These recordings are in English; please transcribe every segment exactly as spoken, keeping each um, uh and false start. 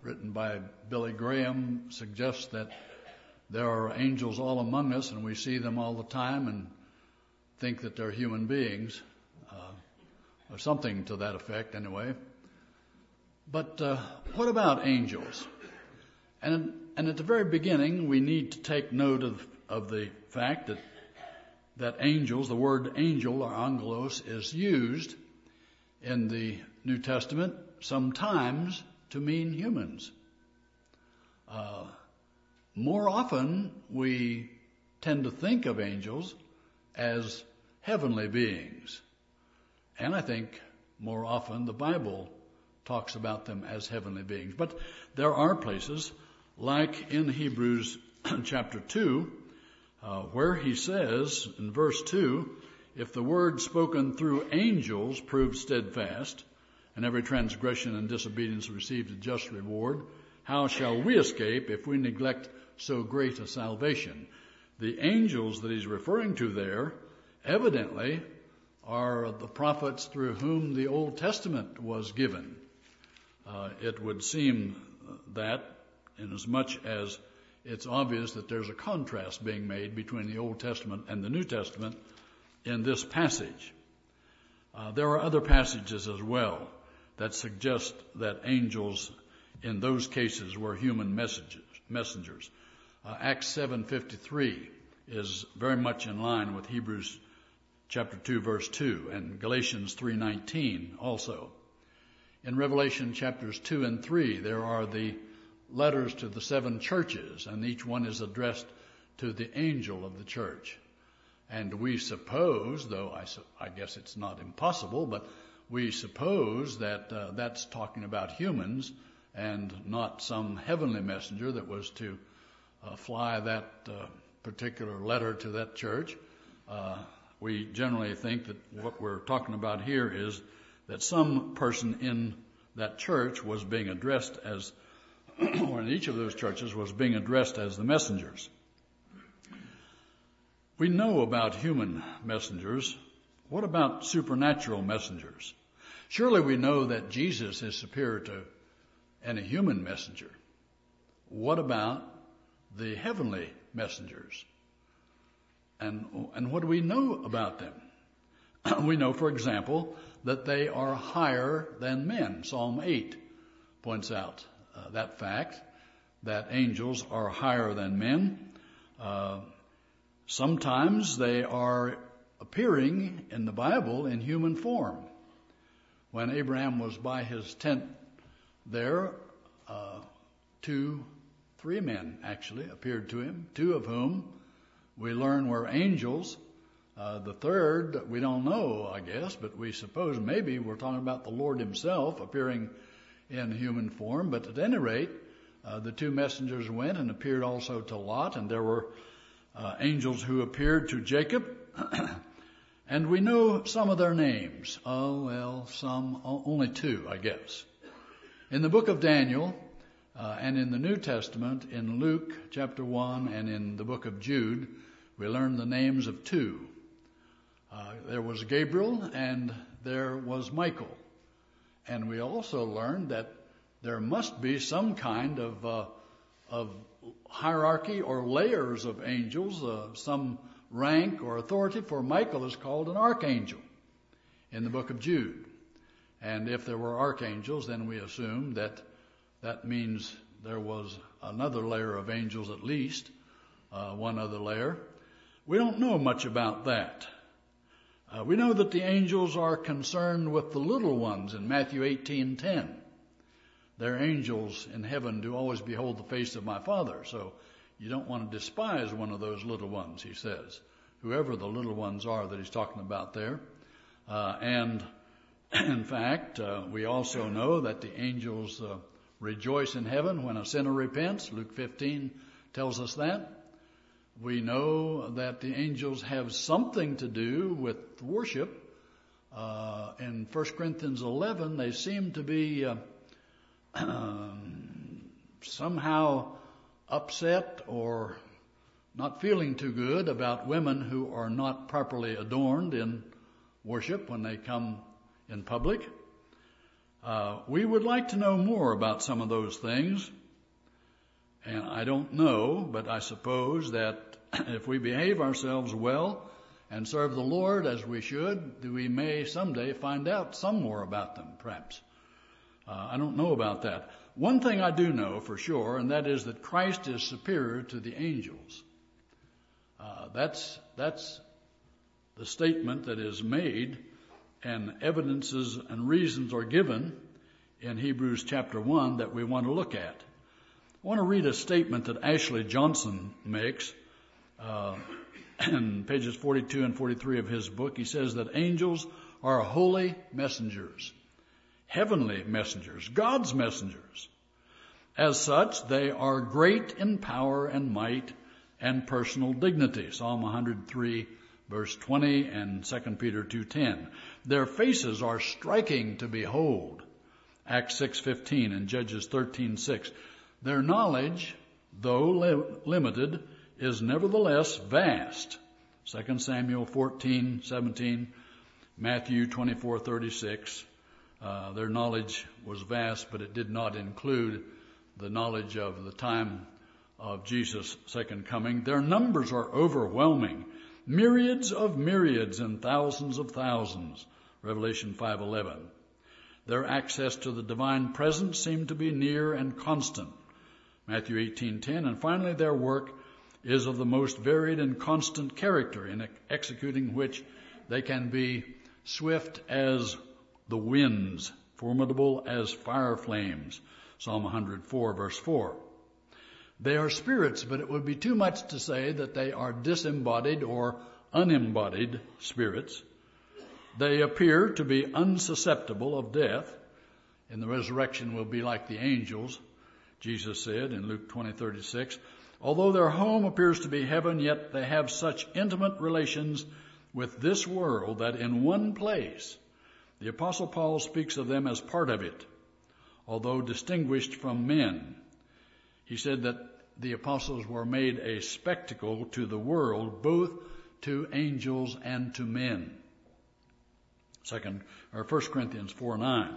written by Billy Graham suggests that there are angels all among us and we see them all the time and think that they're human beings, uh, or something to that effect anyway. But uh, what about angels? And, and at the very beginning, we need to take note of, of the fact that that angels, the word angel or angelos, is used in the New Testament sometimes to mean humans. Uh, more often, we tend to think of angels as heavenly beings. And I think more often the Bible talks about them as heavenly beings. But there are places, like in Hebrews chapter two, uh, where he says in verse two, if the word spoken through angels proved steadfast, and every transgression and disobedience received a just reward, how shall we escape if we neglect so great a salvation? The angels that he's referring to there evidently are the prophets through whom the Old Testament was given. Uh, it would seem that, inasmuch as it's obvious that there's a contrast being made between the Old Testament and the New Testament in this passage. Uh, there are other passages as well that suggest that angels in those cases were human messages, messengers. Uh, Acts seven fifty-three is very much in line with Hebrews chapter two verse two and Galatians three nineteen also. In Revelation chapters two and three there are the letters to the seven churches, and each one is addressed to the angel of the church. And we suppose, though I, su- I guess it's not impossible, but we suppose that uh, that's talking about humans and not some heavenly messenger that was to uh, fly that uh, particular letter to that church. Uh, we generally think that what we're talking about here is that some person in that church was being addressed as, or in each of those churches was being addressed as the messengers. We know about human messengers. What about supernatural messengers? Surely we know that Jesus is superior to any human messenger. What about the heavenly messengers? And, and what do we know about them? We know, for example, that they are higher than men. Psalm eight points out uh, that fact, that angels are higher than men. Uh, sometimes they are appearing in the Bible in human form. When Abraham was by his tent there, uh, two, three men actually appeared to him, two of whom we learn were angels. Uh, the third, we don't know, I guess, but we suppose maybe we're talking about the Lord himself appearing in human form. But at any rate, uh, the two messengers went and appeared also to Lot, and there were uh, angels who appeared to Jacob. And we know some of their names. Oh, well, some, only two, I guess. In the book of Daniel, uh, and in the New Testament, in Luke chapter one, and in the book of Jude, we learn the names of two. Uh, there was Gabriel and there was Michael. And we also learned that there must be some kind of, uh, of hierarchy or layers of angels, uh, some rank or authority, for Michael is called an archangel in the book of Jude. And if there were archangels, then we assume that that means there was another layer of angels at least, uh, one other layer. We don't know much about that. Uh, we know that the angels are concerned with the little ones in Matthew eighteen ten. Their angels in heaven do always behold the face of my Father. So you don't want to despise one of those little ones, he says, whoever the little ones are that he's talking about there. Uh, and in fact, uh, we also know that the angels uh, rejoice in heaven when a sinner repents. Luke fifteen tells us that. We know that the angels have something to do with worship. Uh, in First Corinthians eleven, they seem to be uh, um, somehow upset or not feeling too good about women who are not properly adorned in worship when they come in public. Uh, we would like to know more about some of those things. And I don't know, but I suppose that if we behave ourselves well and serve the Lord as we should, we may someday find out some more about them, perhaps. Uh, I don't know about that. One thing I do know for sure, and that is that Christ is superior to the angels. Uh, that's, that's the statement that is made, and evidences and reasons are given in Hebrews chapter one that we want to look at. I want to read a statement that Ashley Johnson makes uh, in pages forty-two and forty-three of his book. He says that angels are holy messengers, heavenly messengers, God's messengers. As such, they are great in power and might and personal dignity. Psalm one hundred three, verse twenty, and Second Peter two ten. Their faces are striking to behold. Acts six fifteen and Judges thirteen six. Their knowledge, though li- limited, is nevertheless vast. Second Samuel fourteen seventeen, Matthew twenty-four thirty-six. Uh, their knowledge was vast, but it did not include the knowledge of the time of Jesus' second coming. Their numbers are overwhelming. Myriads of myriads and thousands of thousands. Revelation five eleven. Their access to the divine presence seemed to be near and constant. Matthew eighteen ten. And finally, their work is of the most varied and constant character, in executing which they can be swift as the winds, formidable as fire flames. Psalm one hundred four, verse four. They are spirits, but it would be too much to say that they are disembodied or unembodied spirits. They appear to be unsusceptible of death. In the resurrection will be like the angels, Jesus said in Luke twenty thirty-six. Although their home appears to be heaven, yet they have such intimate relations with this world that in one place the Apostle Paul speaks of them as part of it, although distinguished from men. He said that the apostles were made a spectacle to the world, both to angels and to men. Second or First Corinthians four nine.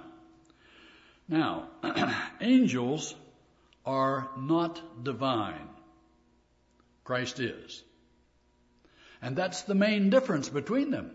Now, angels are not divine. Christ is. And that's the main difference between them.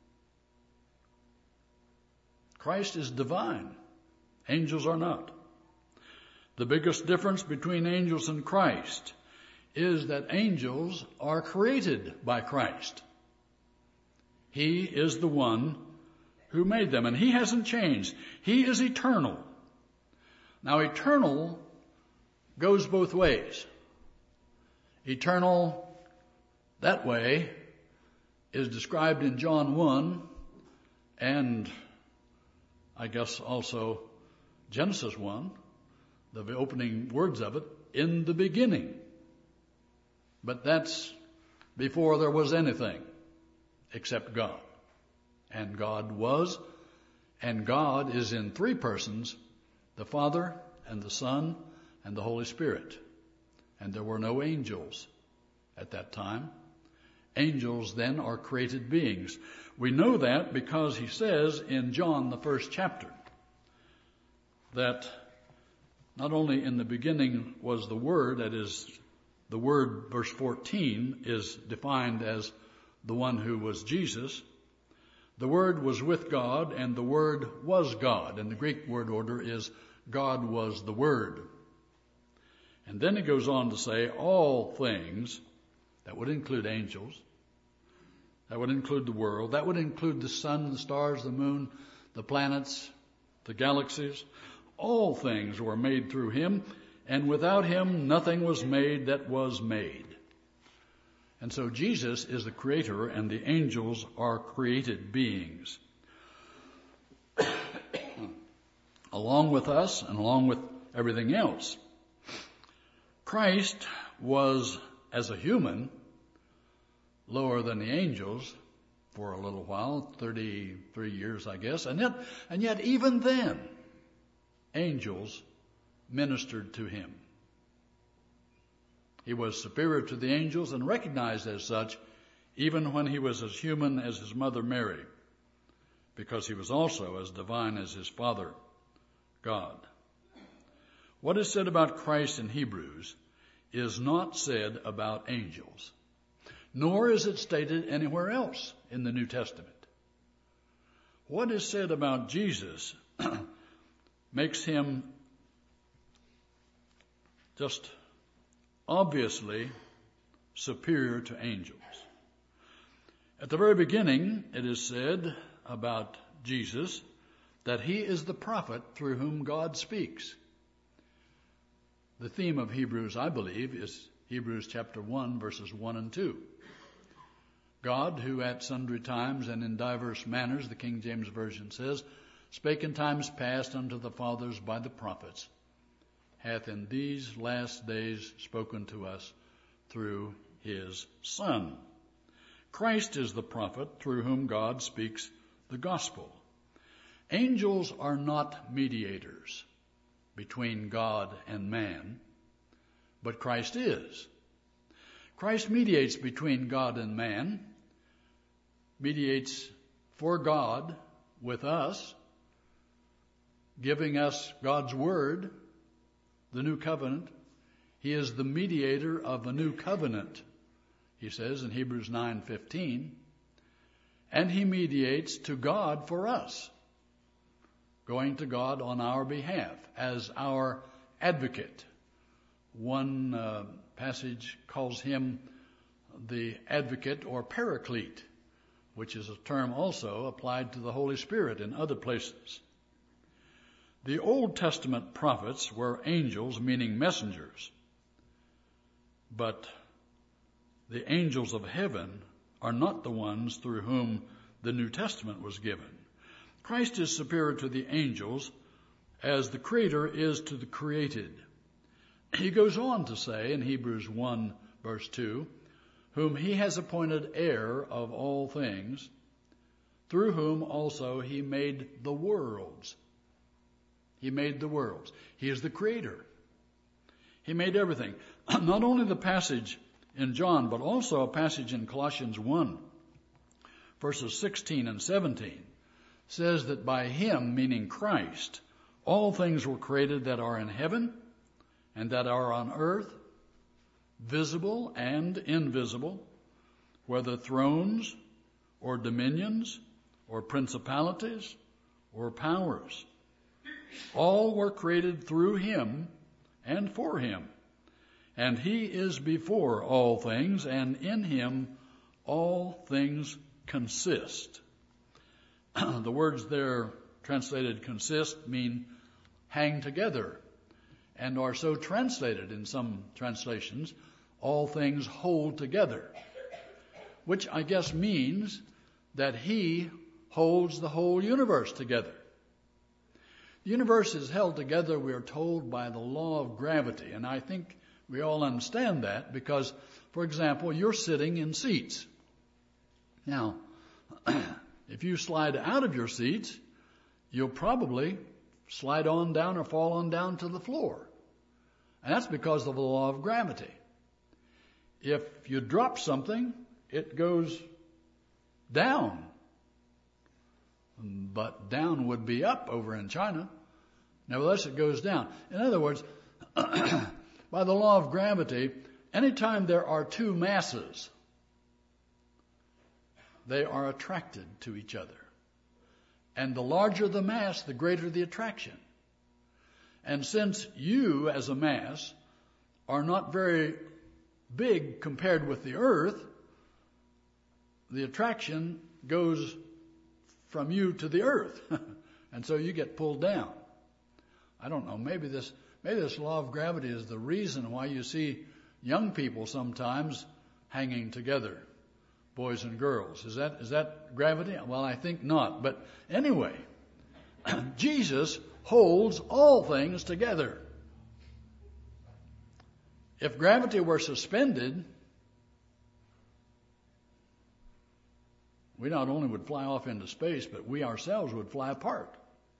Christ is divine. Angels are not. The biggest difference between angels and Christ is that angels are created by Christ. He is the one who made them, and he hasn't changed. He is eternal. Now, eternal goes both ways. Eternal, that way, is described in John one, and I guess also Genesis one, the opening words of it, in the beginning. But that's before there was anything except God. And God was, and God is in three persons, the Father and the Son and the Holy Spirit. And there were no angels at that time. Angels then are created beings. We know that because he says in John, the first chapter, that not only in the beginning was the Word, that is, the Word, verse fourteen, is defined as the one who was Jesus. The Word was with God, and the Word was God. And the Greek word order is God was the Word. And then he goes on to say all things, that would include angels, that would include the world, that would include the sun, the stars, the moon, the planets, the galaxies. All things were made through him, and without him nothing was made that was made. And so Jesus is the creator, and the angels are created beings. Along with us, and along with everything else. Christ was, as a human, lower than the angels for a little while, thirty-three years, I guess. And yet, and yet even then, angels ministered to him. He was superior to the angels and recognized as such, even when he was as human as his mother Mary, because he was also as divine as his father, God. What is said about Christ in Hebrews is not said about angels, nor is it stated anywhere else in the New Testament. What is said about Jesus makes him just obviously superior to angels. At the very beginning, it is said about Jesus that he is the prophet through whom God speaks. The theme of Hebrews, I believe, is Hebrews chapter one, verses one and two. God, who at sundry times and in diverse manners, the King James Version says, spake in times past unto the fathers by the prophets, hath in these last days spoken to us through his Son. Christ is the prophet through whom God speaks the gospel. Angels are not mediators between God and man, but Christ is. Christ mediates between God and man, mediates for God with us, giving us God's word, the new covenant. He is the mediator of a new covenant, he says in Hebrews nine fifteen, and he mediates to God for us, going to God on our behalf as our advocate. One uh, passage calls him the advocate or paraclete, which is a term also applied to the Holy Spirit in other places. The Old Testament prophets were angels, meaning messengers, but the angels of heaven are not the ones through whom the New Testament was given. Christ is superior to the angels as the Creator is to the created. He goes on to say in Hebrews one, verse two, whom he has appointed heir of all things, through whom also he made the worlds. He made the worlds. He is the Creator. He made everything. Not only the passage in John, but also a passage in Colossians one, verses sixteen and seventeen, says that by him, meaning Christ, all things were created that are in heaven and that are on earth, visible and invisible, whether thrones or dominions or principalities or powers. All were created through him and for him. And he is before all things, and in him all things consist. The words there translated consist mean hang together, and are so translated in some translations, all things hold together, which I guess means that he holds the whole universe together. The universe is held together, we are told, by the law of gravity, and I think we all understand that because, for example, you're sitting in seats. Now, if you slide out of your seats, you'll probably slide on down or fall on down to the floor. And that's because of the law of gravity. If you drop something, it goes down. But down would be up over in China. Nevertheless, it goes down. In other words, by the law of gravity, anytime there are two masses, they are attracted to each other. And the larger the mass, the greater the attraction. And since you, as a mass, are not very big compared with the earth, the attraction goes from you to the earth. And so you get pulled down. I don't know, maybe this maybe this law of gravity is the reason why you see young people sometimes hanging together, boys and girls. Is that is that gravity? Well, I think not. But anyway, Jesus holds all things together. If gravity were suspended, we not only would fly off into space, but we ourselves would fly apart.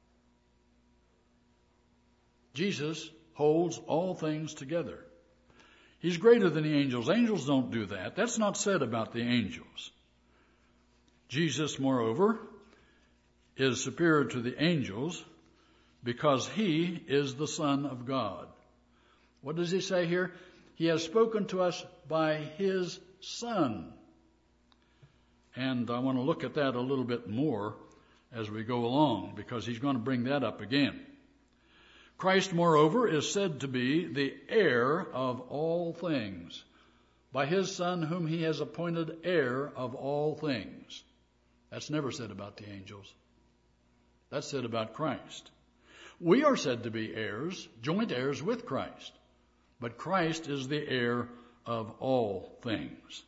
Jesus holds all things together. He's greater than the angels. Angels don't do that. That's not said about the angels. Jesus, moreover, is superior to the angels because he is the Son of God. What does he say here? He has spoken to us by his Son. And I want to look at that a little bit more as we go along, because he's going to bring that up again. Christ, moreover, is said to be the heir of all things, by his Son whom he has appointed heir of all things. That's never said about the angels. That's said about Christ. We are said to be heirs, joint heirs with Christ, but Christ is the heir of all things.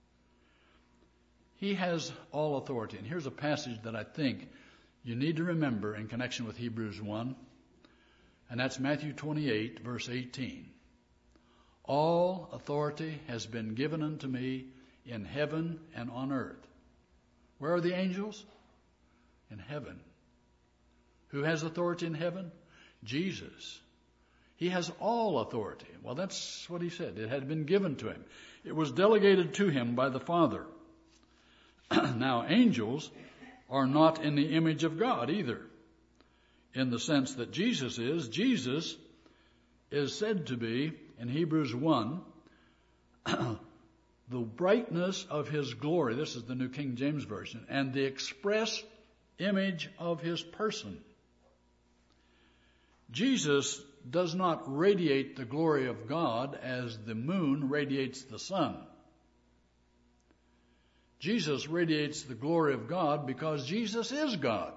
He has all authority. And here's a passage that I think you need to remember in connection with Hebrews one, and that's Matthew twenty-eight, verse eighteen. All authority has been given unto me in heaven and on earth. Where are the angels? In heaven. Who has authority in heaven? Jesus. He has all authority. Well, that's what he said. It had been given to him. It was delegated to him by the Father. Now, angels are not in the image of God either, in the sense that Jesus is. Jesus is said to be, in Hebrews one, the brightness of his glory. This is the New King James Version. And the express image of his person. Jesus does not radiate the glory of God as the moon radiates the sun. Jesus radiates the glory of God because Jesus is God.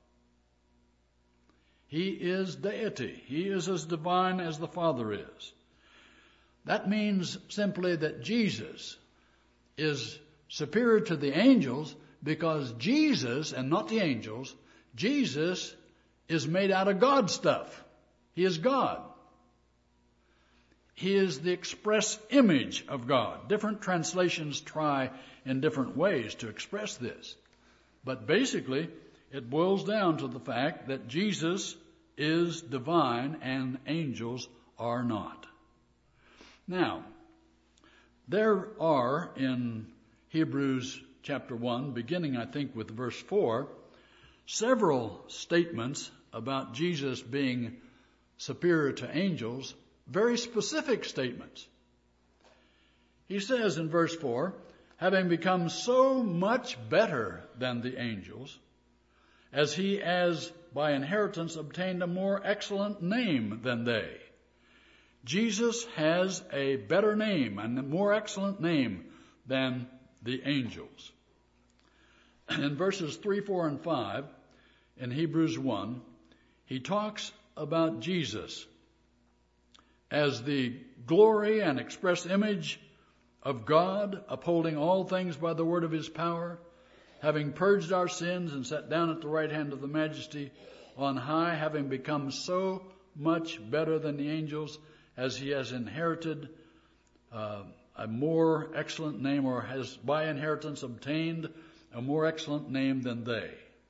He is deity. He is as divine as the Father is. That means simply that Jesus is superior to the angels because Jesus, and not the angels, Jesus is made out of God stuff. He is God. He is the express image of God. Different translations try in different ways to express this. But basically, it boils down to the fact that Jesus is divine and angels are not. Now, there are in Hebrews chapter one, beginning I think with verse four, several statements about Jesus being superior to angels, very specific statements. He says in verse four, having become so much better than the angels, as he as by inheritance obtained a more excellent name than they. Jesus has a better name and a more excellent name than the angels. In verses three, four, and five, in Hebrews one, he talks about Jesus as the glory and express image of God, upholding all things by the word of his power, having purged our sins and sat down at the right hand of the Majesty on high, having become so much better than the angels, as he has inherited uh, a more excellent name, or has by inheritance obtained a more excellent name than they.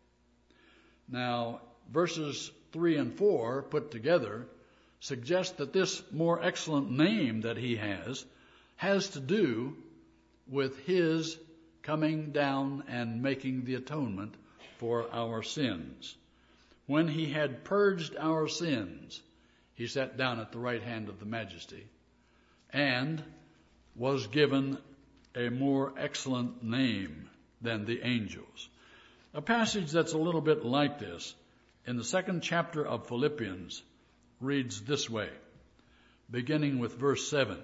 Now, verses three and four put together suggest that this more excellent name that he has has to do with his coming down and making the atonement for our sins. When he had purged our sins, he sat down at the right hand of the Majesty and was given a more excellent name than the angels. A passage that's a little bit like this in the second chapter of Philippians reads this way, beginning with verse seven.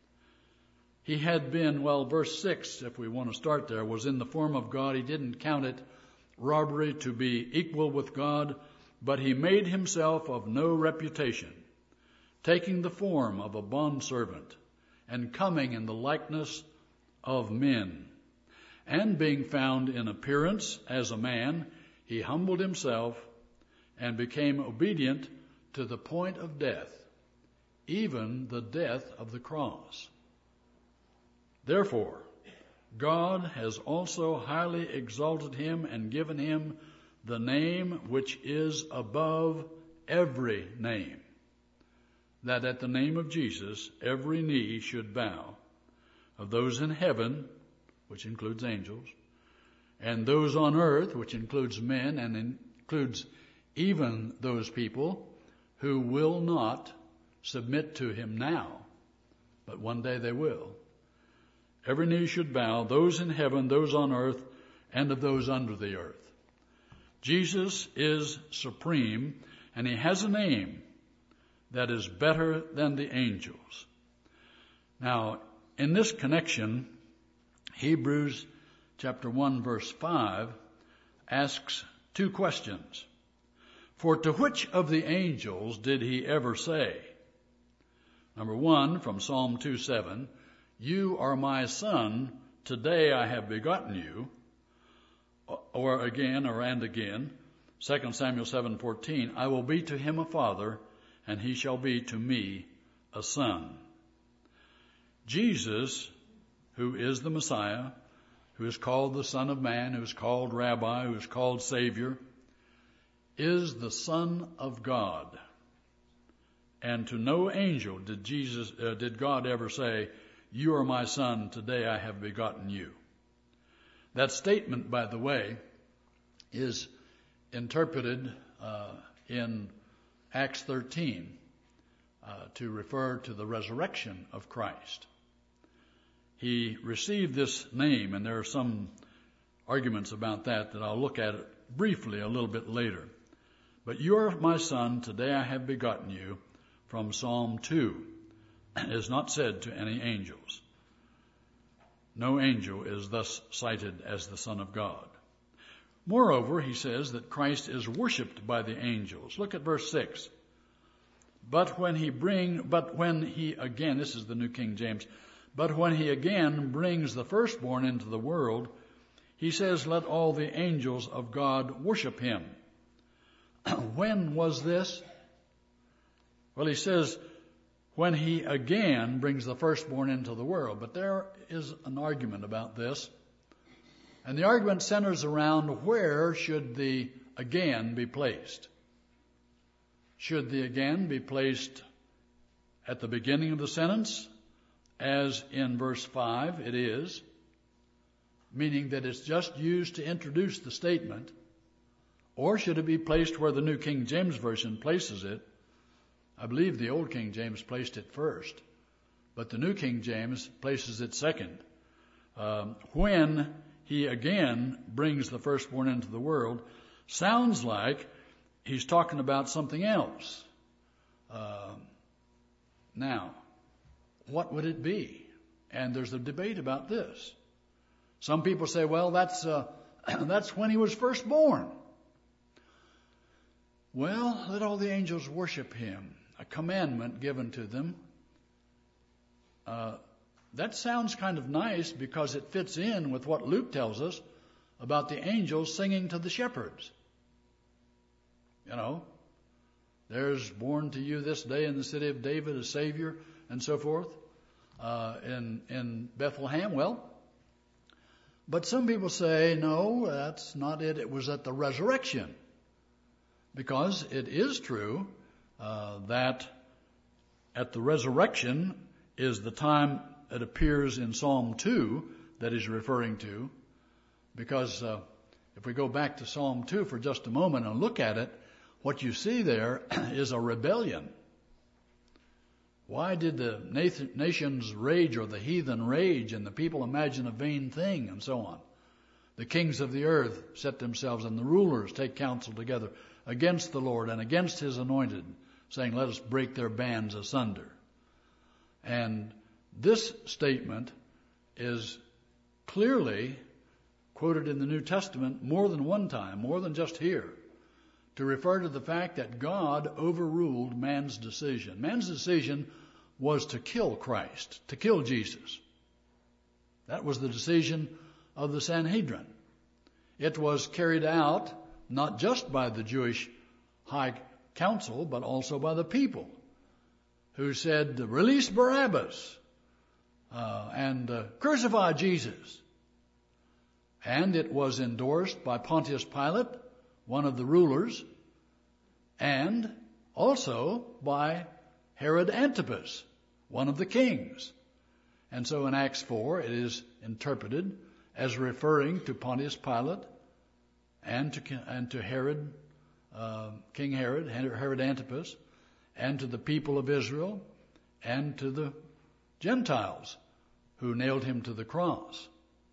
He had been, well, verse six, if we want to start there, was in the form of God. He didn't count it robbery to be equal with God, but he made himself of no reputation, taking the form of a bondservant and coming in the likeness of men. And being found in appearance as a man, he humbled himself and became obedient to the point of death, even the death of the cross. Therefore, God has also highly exalted him and given him the name which is above every name, that at the name of Jesus every knee should bow, of those in heaven, which includes angels, and those on earth, which includes men and includes even those people who will not submit to him now, but one day they will. Every knee should bow, those in heaven, those on earth, and of those under the earth. Jesus is supreme, and he has a name that is better than the angels. Now, in this connection, Hebrews chapter one verse five asks two questions. For to which of the angels did he ever say? Number one, from Psalm two seven, you are my son, today I have begotten you. Or again, or and again, Second Samuel seven fourteen, I will be to him a father, and he shall be to me a son. Jesus, who is the Messiah, who is called the Son of Man, who is called Rabbi, who is called Savior, is the Son of God. And to no angel did Jesus, uh, did God ever say, you are my son, today I have begotten you. That statement, by the way, is interpreted uh, in Acts thirteen uh, to refer to the resurrection of Christ. He received this name, and there are some arguments about that that I'll look at it briefly a little bit later. But you are my son, today I have begotten you, from Psalm two, is not said to any angels. No angel is thus cited as the Son of God. Moreover, he says that Christ is worshipped by the angels. Look at verse six. But when he bring, but when he again, this is the New King James, but when he again brings the firstborn into the world, he says, let all the angels of God worship him. When was this? Well, he says, when he again brings the firstborn into the world. But there is an argument about this. And the argument centers around where should the again be placed. Should the again be placed at the beginning of the sentence, as in verse five it is, meaning that it's just used to introduce the statement, or should it be placed where the New King James Version places it? I believe the Old King James placed it first, but the New King James places it second. Um, when he again brings the firstborn into the world, sounds like he's talking about something else. Uh, now, what would it be? And there's a debate about this. Some people say, well, that's uh, that's when he was first born. Well, let all the angels worship him. A commandment given to them. Uh, that sounds kind of nice because it fits in with what Luke tells us about the angels singing to the shepherds. You know, there's born to you this day in the city of David a Savior and so forth uh, in, in Bethlehem. Well, but some people say, no, that's not it. It was at the resurrection. Because it is true uh, that at the resurrection is the time it appears in Psalm two that he's referring to. Because uh, if we go back to Psalm two for just a moment and look at it, what you see there is a rebellion. Why did the nations rage or the heathen rage and the people imagine a vain thing and so on? The kings of the earth set themselves and the rulers take counsel together against the Lord and against his anointed, saying, let us break their bands asunder. And this statement is clearly quoted in the New Testament more than one time, more than just here, to refer to the fact that God overruled man's decision. Man's decision was to kill Christ, to kill Jesus. That was the decision of the Sanhedrin. It was carried out not just by the Jewish high council, but also by the people who said, release Barabbas uh, and uh, crucify Jesus. And it was endorsed by Pontius Pilate, one of the rulers, and also by Herod Antipas, one of the kings. And so in Acts four, it is interpreted as referring to Pontius Pilate and to, and to Herod, uh, King Herod, Herod Antipas, and to the people of Israel and to the Gentiles who nailed him to the cross.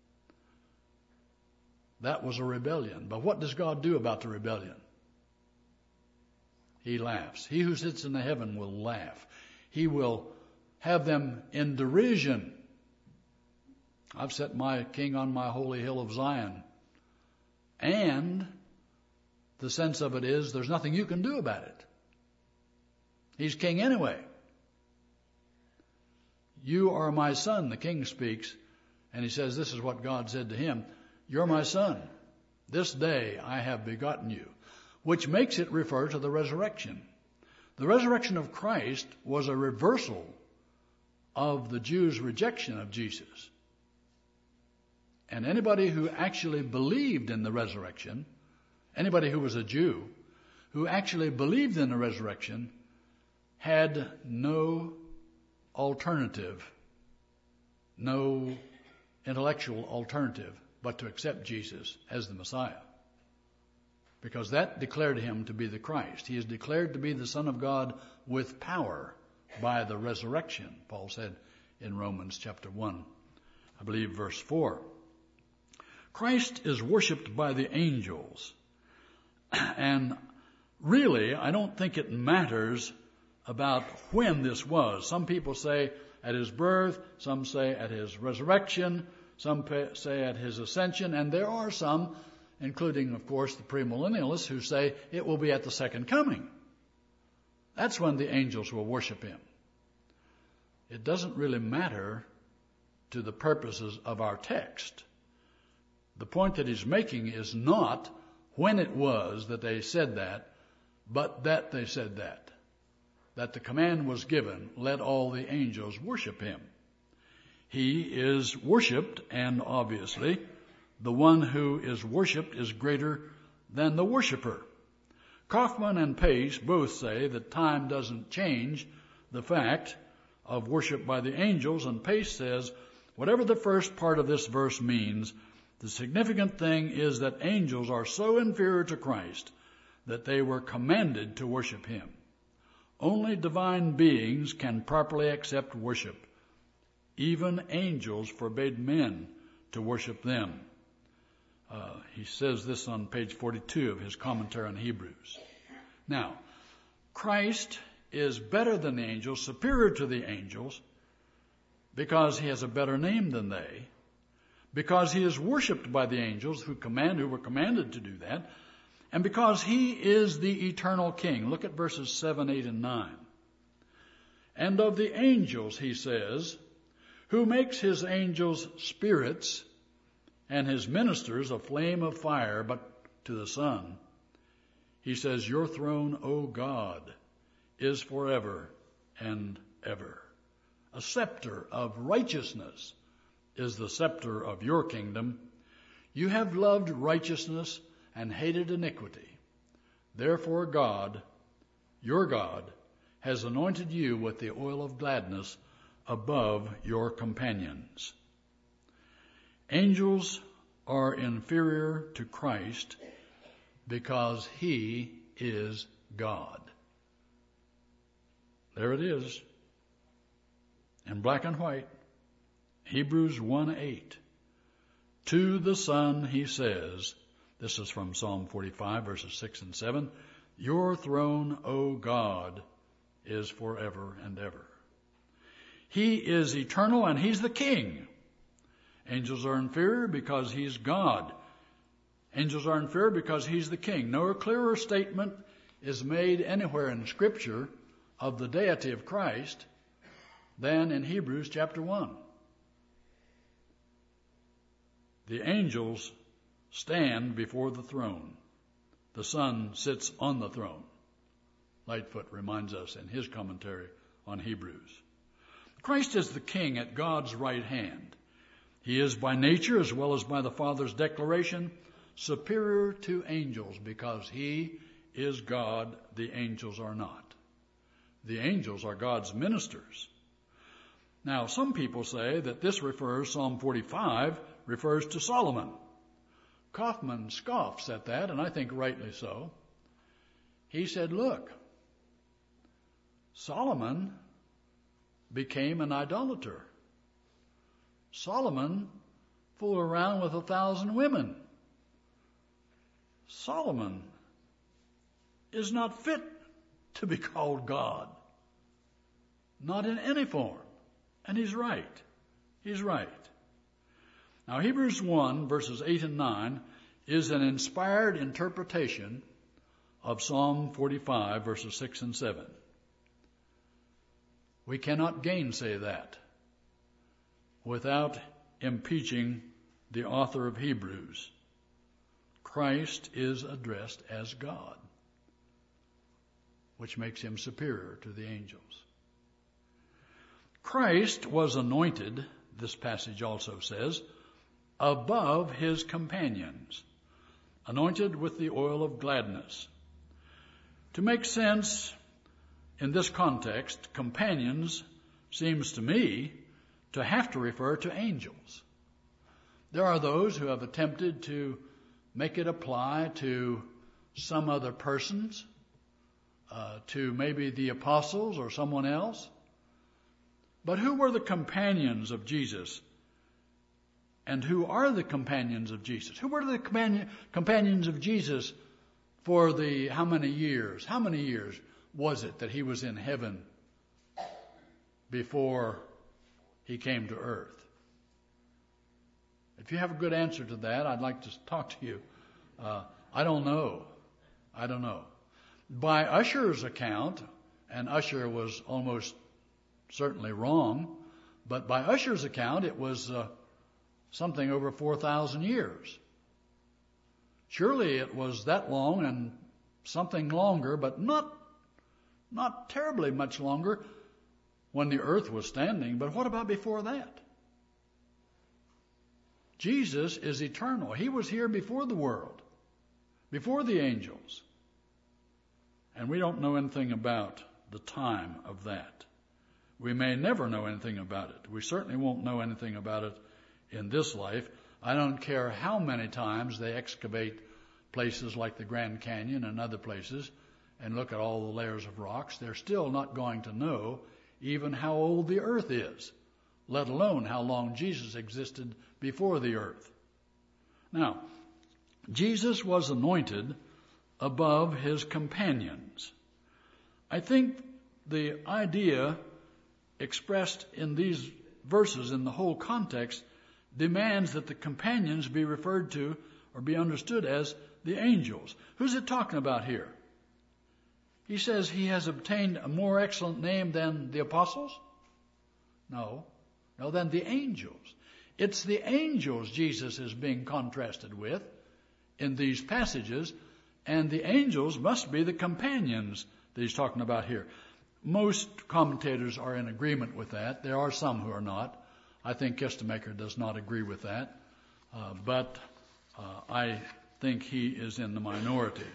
That was a rebellion. But what does God do about the rebellion? He laughs. He who sits in the heaven will laugh. He will have them in derision. I've set my king on my holy hill of Zion. And the sense of it is there's nothing you can do about it. He's king anyway. You are my son, the king speaks, and he says this is what God said to him. You're my son. This day I have begotten you, which makes it refer to the resurrection. The resurrection of Christ was a reversal of the Jews' rejection of Jesus. And anybody who actually believed in the resurrection, anybody who was a Jew, who actually believed in the resurrection, had no alternative, no intellectual alternative, but to accept Jesus as the Messiah. Because that declared him to be the Christ. He is declared to be the Son of God with power by the resurrection, Paul said in Romans chapter one, I believe verse four. Christ is worshipped by the angels. And really, I don't think it matters about when this was. Some people say at his birth, some say at his resurrection, some say at his ascension, and there are some, including, of course, the premillennialists, who say it will be at the second coming. That's when the angels will worship him. It doesn't really matter to the purposes of our text. The point that he's making is not when it was that they said that, but that they said that. That the command was given, let all the angels worship him. He is worshipped, and obviously, the one who is worshipped is greater than the worshiper. Kaufman and Pace both say that time doesn't change the fact of worship by the angels, and Pace says, whatever the first part of this verse means, the significant thing is that angels are so inferior to Christ that they were commanded to worship him. Only divine beings can properly accept worship. Even angels forbade men to worship them. Uh, he says this on page forty-two of his commentary on Hebrews. Now, Christ is better than the angels, superior to the angels, because he has a better name than they, because he is worshipped by the angels who command, who were commanded to do that, and because he is the eternal king. Look at verses seven, eight, and nine. And of the angels, he says, who makes his angels spirits and his ministers a flame of fire, but to the Son, he says, your throne, O God, is forever and ever. A scepter of righteousness is the scepter of your kingdom. You have loved righteousness and hated iniquity. Therefore God, your God, has anointed you with the oil of gladness above your companions. Angels are inferior to Christ because he is God. There it is, in black and white. Hebrews one eight. To the Son, he says, this is from Psalm forty-five, verses six and seven, your throne, O God, is forever and ever. He is eternal and he's the king. Angels are inferior because he's God. Angels are inferior because he's the king. No clearer statement is made anywhere in Scripture of the deity of Christ than in Hebrews chapter one. The angels stand before the throne. The Son sits on the throne. Lightfoot reminds us in his commentary on Hebrews. Christ is the king at God's right hand. He is by nature, as well as by the Father's declaration, superior to angels because he is God, the angels are not. The angels are God's ministers. Now, some people say that this refers, Psalm forty-five, refers to Solomon. Kaufman scoffs at that, and I think rightly so. He said, look, Solomon became an idolater. Solomon fooled around with a thousand women. Solomon is not fit to be called God. Not in any form. And he's right. He's right. Now, Hebrews one, verses eight and nine, is an inspired interpretation of Psalm forty-five, verses six and seven. We cannot gainsay that without impeaching the author of Hebrews. Christ is addressed as God, which makes him superior to the angels. Christ was anointed, this passage also says, above his companions, anointed with the oil of gladness. To make sense in this context, companions seems to me to have to refer to angels. There are those who have attempted to make it apply to some other persons, uh, to maybe the apostles or someone else. But who were the companions of Jesus? And who are the companions of Jesus? Who were the companion, companions of Jesus for the how many years? How many years was it that he was in heaven before he came to earth? If you have a good answer to that, I'd like to talk to you. Uh, I don't know. I don't know. By Ussher's account, and Ussher was almost certainly wrong, but by Ussher's account, it was uh, something over four thousand years. Surely it was that long and something longer, but not, not terribly much longer when the earth was standing. But what about before that? Jesus is eternal. He was here before the world, before the angels. And we don't know anything about the time of that. We may never know anything about it. We certainly won't know anything about it in this life. I don't care how many times they excavate places like the Grand Canyon and other places and look at all the layers of rocks. They're still not going to know even how old the earth is, let alone how long Jesus existed before the earth. Now, Jesus was anointed above his companions. I think the idea expressed in these verses in the whole context demands that the companions be referred to or be understood as the angels. Who's it talking about here? He says he has obtained a more excellent name than the apostles? No. No, than the angels. It's the angels Jesus is being contrasted with in these passages, and the angels must be the companions that he's talking about here. Most commentators are in agreement with that. There are some who are not. I think Kistemaker does not agree with that. Uh, but uh, I think he is in the minority.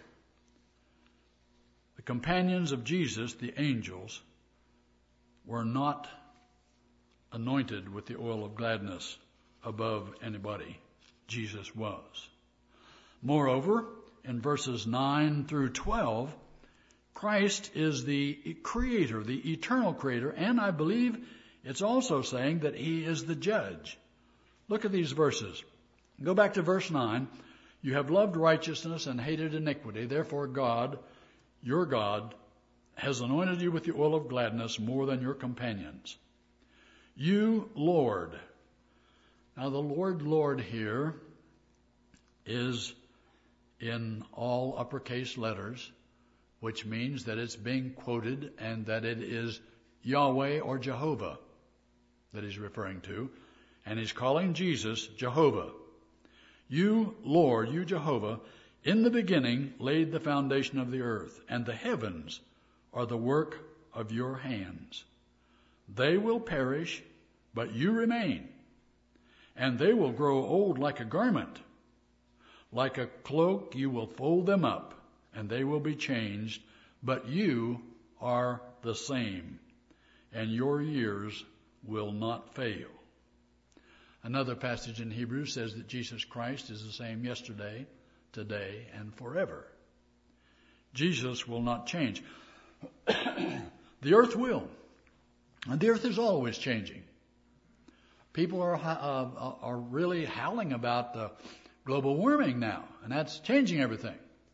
The companions of Jesus, the angels, were not anointed with the oil of gladness above anybody. Jesus was. Moreover, in verses nine through twelve, Christ is the creator, the eternal creator, and I believe it's also saying that he is the judge. Look at these verses. Go back to verse nine. You have loved righteousness and hated iniquity. Therefore God, your God, has anointed you with the oil of gladness more than your companions. You, Lord. Now the Lord, Lord here is in all uppercase letters, which means that it's being quoted and that it is Yahweh or Jehovah that he's referring to. And he's calling Jesus Jehovah. You, Lord, you Jehovah, in the beginning laid the foundation of the earth, and the heavens are the work of your hands. They will perish, but you remain, and they will grow old like a garment. Like a cloak you will fold them up, and they will be changed, but you are the same, and your years will not fail. Another passage in Hebrews says that Jesus Christ is the same yesterday, today, and forever. Jesus will not change. The earth will. And the earth is always changing. People are uh, are really howling about the global warming now, and that's changing everything.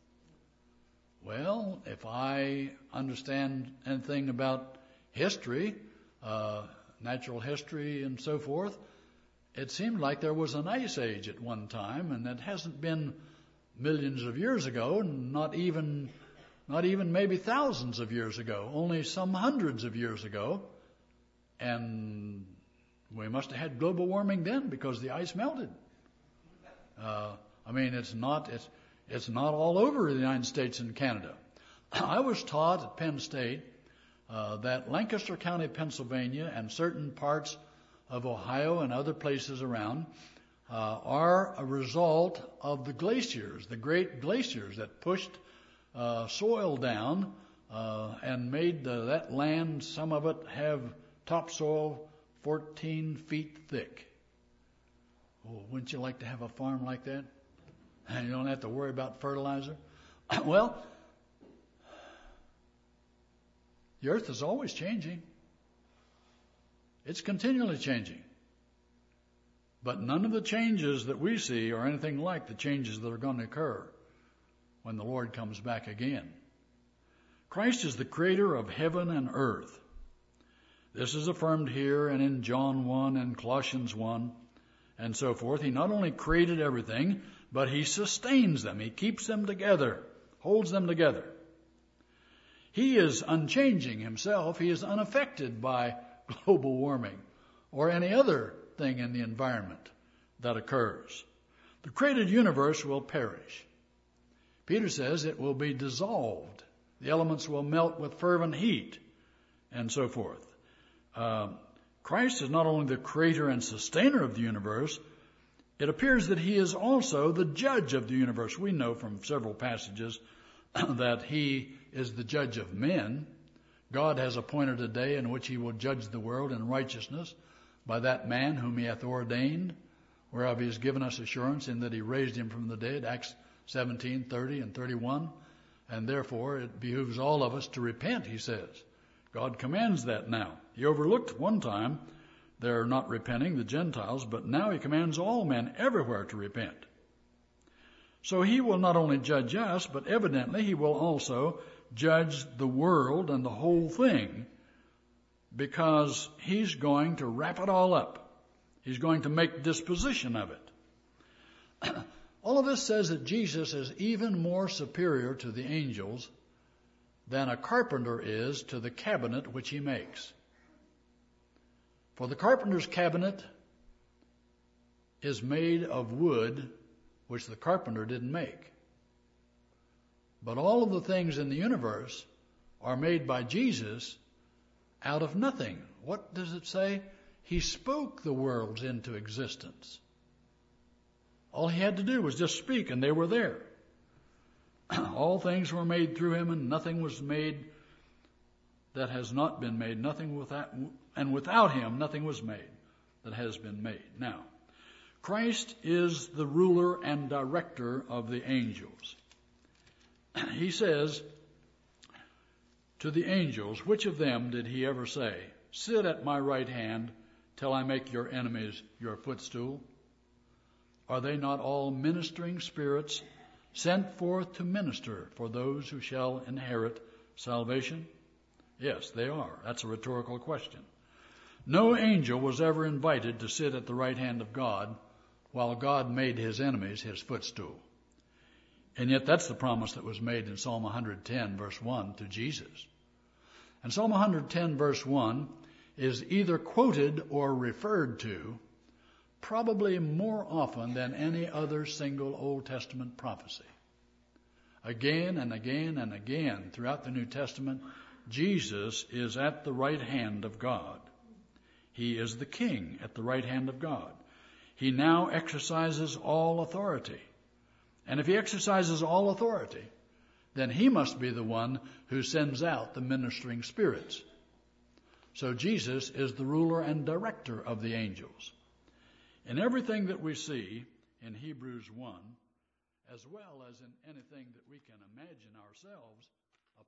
Well, if I understand anything about history, uh, natural history and so forth, it seemed like there was an ice age at one time, and it hasn't been millions of years ago, not even not even maybe thousands of years ago, only some hundreds of years ago. And we must have had global warming then because the ice melted. Uh, I mean, it's not it's it's not all over the United States and Canada. I was taught at Penn State uh, that Lancaster County, Pennsylvania, and certain parts of Ohio and other places around uh, are a result of the glaciers, the great glaciers that pushed uh, soil down uh, and made uh, that land, some of it, have topsoil fourteen feet thick. Oh, wouldn't you like to have a farm like that? And you don't have to worry about fertilizer? Well, the earth is always changing. It's continually changing. But none of the changes that we see are anything like the changes that are going to occur when the Lord comes back again. Christ is the creator of heaven and earth. This is affirmed here and in John one and Colossians one and so forth. He not only created everything, but he sustains them. He keeps them together, holds them together. He is unchanging himself. He is unaffected by global warming or any other thing in the environment that occurs. The created universe will perish. Peter says it will be dissolved. The elements will melt with fervent heat and so forth. Uh, Christ is not only the creator and sustainer of the universe, it appears that he is also the judge of the universe. We know from several passages that he is the judge of men. God has appointed a day in which he will judge the world in righteousness by that man whom he hath ordained, whereof he has given us assurance in that he raised him from the dead, Acts seventeen, thirty and thirty-one. And therefore it behooves all of us to repent, he says. God commands that now. He overlooked one time their not repenting, the Gentiles, but now he commands all men everywhere to repent. So he will not only judge us, but evidently he will also judge the world and the whole thing, because he's going to wrap it all up. He's going to make disposition of it. All of this says that Jesus is even more superior to the angels than a carpenter is to the cabinet which he makes. For the carpenter's cabinet is made of wood which the carpenter didn't make. But all of the things in the universe are made by Jesus out of nothing. What does it say? He spoke the worlds into existence. All he had to do was just speak and they were there. All things were made through him, and nothing was made that has not been made. Nothing without, and without him, nothing was made that has been made. Now, Christ is the ruler and director of the angels. He says to the angels, which of them did he ever say, sit at my right hand till I make your enemies your footstool? Are they not all ministering spirits sent forth to minister for those who shall inherit salvation? Yes, they are. That's a rhetorical question. No angel was ever invited to sit at the right hand of God while God made his enemies his footstool. And yet that's the promise that was made in Psalm one ten, verse one, to Jesus. And Psalm one ten, verse one, is either quoted or referred to probably more often than any other single Old Testament prophecy. Again and again and again throughout the New Testament, Jesus is at the right hand of God. He is the king at the right hand of God. He now exercises all authority. And if he exercises all authority, then he must be the one who sends out the ministering spirits. So Jesus is the ruler and director of the angels. In everything that we see in Hebrews one, as well as in anything that we can imagine ourselves,